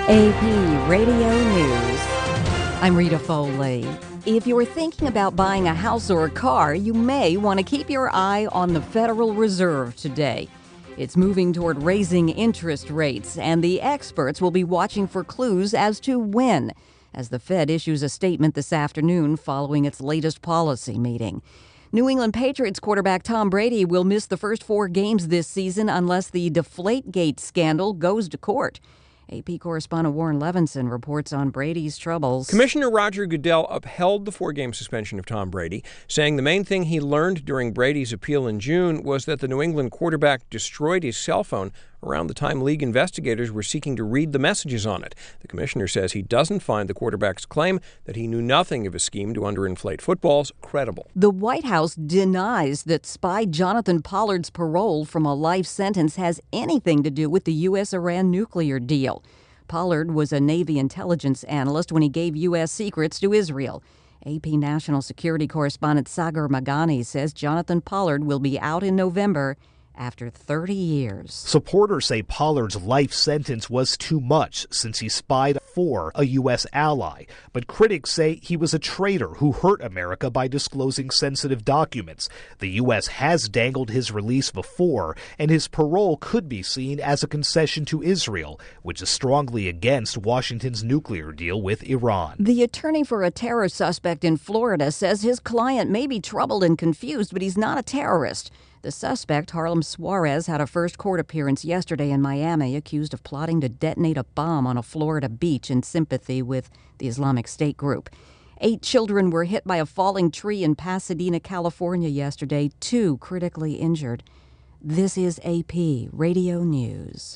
AP Radio News. I'm Rita Foley. If you're thinking about buying a house or a car, you may want to keep your eye on the Federal Reserve today. It's moving toward raising interest rates, and the experts will be watching for clues as to when, as the Fed issues a statement this afternoon following its latest policy meeting. New England Patriots quarterback Tom Brady will miss the first 4 games this season unless the Deflategate scandal goes to court. AP correspondent Warren Levinson reports on Brady's troubles. Commissioner Roger Goodell upheld the 4-game suspension of Tom Brady, saying the main thing he learned during Brady's appeal in June was that the New England quarterback destroyed his cell phone around the time league investigators were seeking to read the messages on it. The commissioner says he doesn't find the quarterback's claim that he knew nothing of a scheme to underinflate footballs credible. The White House denies that spy Jonathan Pollard's parole from a life sentence has anything to do with the U.S.-Iran nuclear deal. Pollard was a Navy intelligence analyst when he gave U.S. secrets to Israel. AP National Security Correspondent Sagar Meghani says Jonathan Pollard will be out in November after 30 years. Supporters say Pollard's life sentence was too much since he spied for a U.S. ally. But critics say he was a traitor who hurt America by disclosing sensitive documents. The U.S. has dangled his release before, and his parole could be seen as a concession to Israel, which is strongly against Washington's nuclear deal with Iran. The attorney for a terror suspect in Florida says his client may be troubled and confused, but he's not a terrorist. The suspect, Harlem Suarez, had a first court appearance yesterday in Miami, accused of plotting to detonate a bomb on a Florida beach in sympathy with the Islamic State group. 8 children were hit by a falling tree in Pasadena, California yesterday, 2 critically injured. This is AP Radio News.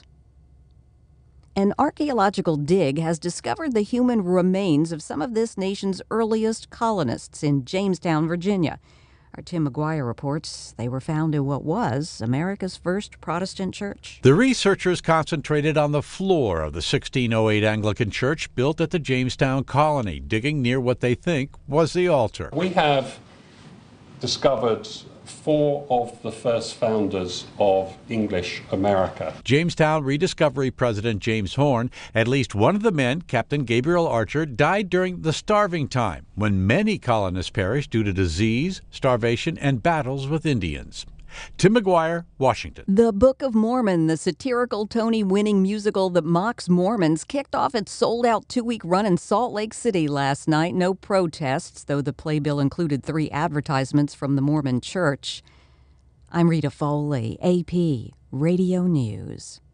An archaeological dig has discovered the human remains of some of this nation's earliest colonists in Jamestown, Virginia. Our Tim McGuire reports they were found in what was America's first Protestant church. The researchers concentrated on the floor of the 1608 Anglican church built at the Jamestown colony, digging near what they think was the altar. We have discovered 4 of the first founders of English America. Jamestown Rediscovery President James Horn, at least one of the men, Captain Gabriel Archer, died during the starving time, when many colonists perished due to disease, starvation, and battles with Indians. Tim McGuire, Washington. The Book of Mormon, the satirical Tony-winning musical that mocks Mormons, kicked off its sold-out 2-week run in Salt Lake City last night. No protests, though the playbill included 3 advertisements from the Mormon Church. I'm Rita Foley, AP Radio News.